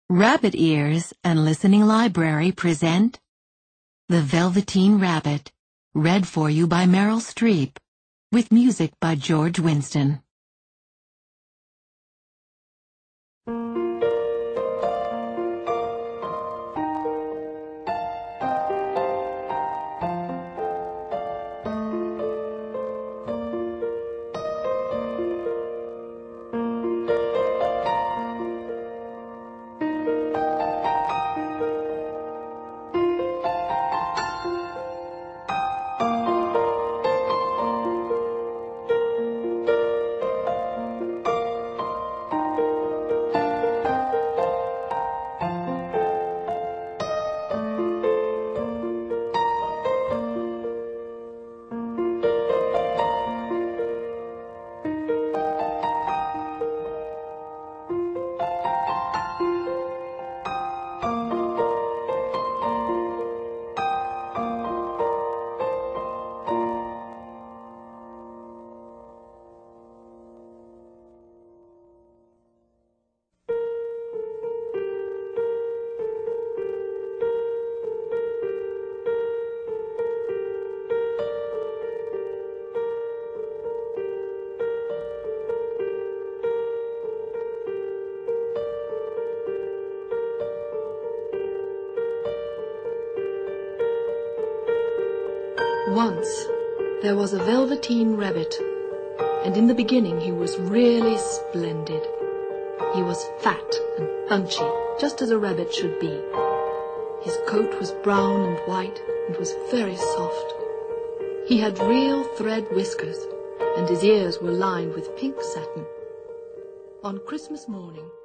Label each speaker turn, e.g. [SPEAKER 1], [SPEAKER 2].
[SPEAKER 1] Rabbit Ears and Listening Library present The Velveteen Rabbit, read for you by Meryl Streep, with music by George Winston.
[SPEAKER 2] Once there was a velveteen rabbit, and in the beginning he was really splendid. He was fat and bunchy, just as a rabbit should be. His coat was brown and white and was very soft. He had real thread whiskers, and his ears were lined with pink satin. On Christmas morning,